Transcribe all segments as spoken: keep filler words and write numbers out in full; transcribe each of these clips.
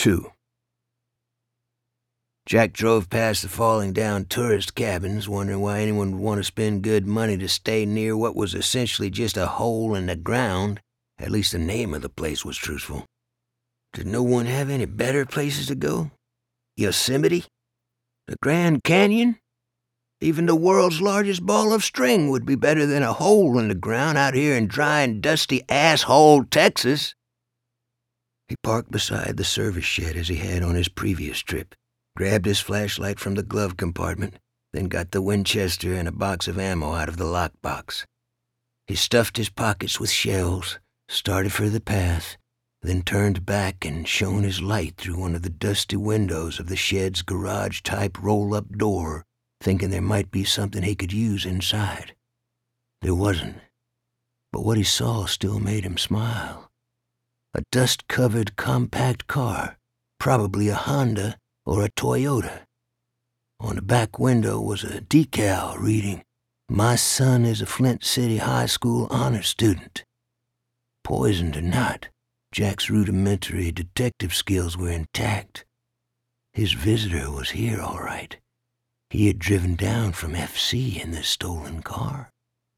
two. Jack drove past the falling down tourist cabins, wondering why anyone would want to spend good money to stay near what was essentially just a hole in the ground. At least the name of the place was truthful. Did no one have any better places to go? Yosemite? The Grand Canyon? Even the world's largest ball of string would be better than a hole in the ground out here in dry and dusty asshole Texas. He parked beside the service shed as he had on his previous trip, grabbed his flashlight from the glove compartment, then got the Winchester and a box of ammo out of the lockbox. He stuffed his pockets with shells, started for the path, then turned back and shone his light through one of the dusty windows of the shed's garage-type roll-up door, thinking there might be something he could use inside. There wasn't, but what he saw still made him smile. A dust-covered compact car, probably a Honda or a Toyota. On the back window was a decal reading, "My son is a Flint City High School honor student." Poisoned or not, Jack's rudimentary detective skills were intact. His visitor was here, all right. He had driven down from F C in this stolen car.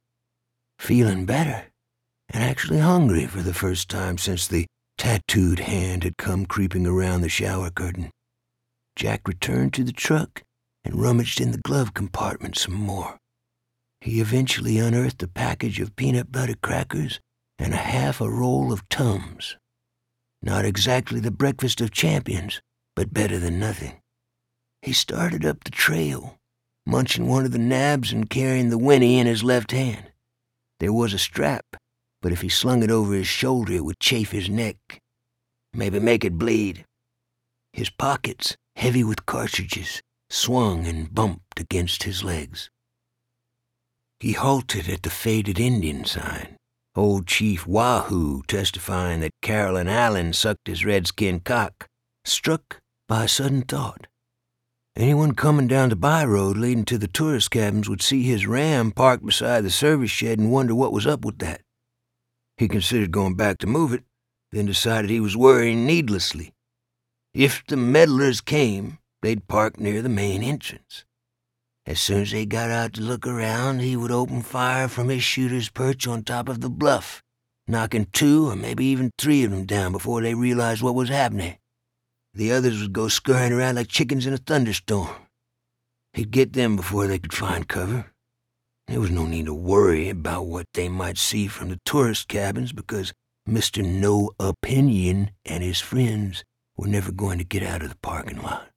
Feeling better, and actually hungry for the first time since the tattooed hand had come creeping around the shower curtain, Jack returned to the truck and rummaged in the glove compartment some more. He eventually unearthed a package of peanut butter crackers and a half a roll of Tums. Not exactly the breakfast of champions, but better than nothing. He started up the trail, munching one of the nabs and carrying the Winnie in his left hand. There was a strap, but if he slung it over his shoulder, it would chafe his neck. Maybe make it bleed. His pockets, heavy with cartridges, swung and bumped against his legs. He halted at the faded Indian sign, old Chief Wahoo testifying that Carolyn Allen sucked his redskin cock, struck by a sudden thought. Anyone coming down the by-road leading to the tourist cabins would see his Ram parked beside the service shed and wonder what was up with that. He considered going back to move it, then decided he was worrying needlessly. If the meddlers came, they'd park near the main entrance. As soon as they got out to look around, he would open fire from his shooter's perch on top of the bluff, knocking two or maybe even three of them down before they realized what was happening. The others would go scurrying around like chickens in a thunderstorm. He'd get them before they could find cover. There was no need to worry about what they might see from the tourist cabins because Mister No Opinion and his friends were never going to get out of the parking lot.